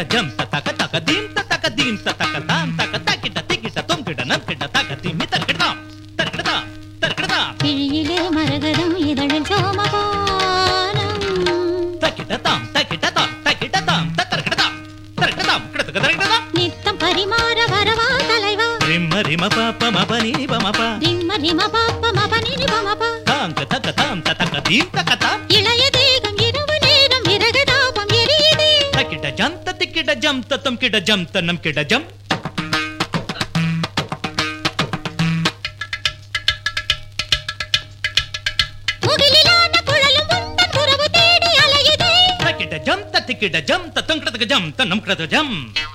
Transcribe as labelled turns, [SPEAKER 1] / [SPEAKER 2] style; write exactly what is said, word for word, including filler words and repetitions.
[SPEAKER 1] ஜம் தக தக தீம் தக தீம் தக தாம் தக தகிட திகிட தொங்கிட நம்கிட தக தீமி தர்கிடாம் தர்கிடாம் தர்கிடாம்
[SPEAKER 2] கிழியிலே மரகதம் இதழில் சோமபானம்
[SPEAKER 1] தகிட தாம் தகிட தாம் தகிட தாம் தர்கிடாம் தர்கிடாம் கிடதக தர்கிடாம்
[SPEAKER 2] நித்தம் பரிமாற வரவா தலைவா
[SPEAKER 1] ரிம்ம ரிம பாப்ப மபனி பமபா
[SPEAKER 2] ரிம்ம ரிம பாப்ப மபனி பமபா
[SPEAKER 1] தாம் தக தாம் தக தீம் தக தாம்
[SPEAKER 2] இளைய தேகம் இரவு நேரம் விரகதாபம் எரியுதே
[SPEAKER 1] தகிட ஜம் தகிட ஜம் தத்தம் கிட ஜம் தன்னம் கிட ஜம்
[SPEAKER 2] முகிலிலான குழலும் உந்தன் உறவு தேடி அலையுதே
[SPEAKER 1] தகிட ஜம் தகிட ஜம் தத்தம் கிடதக ஜம் தன்னம் கிடதக ஜம்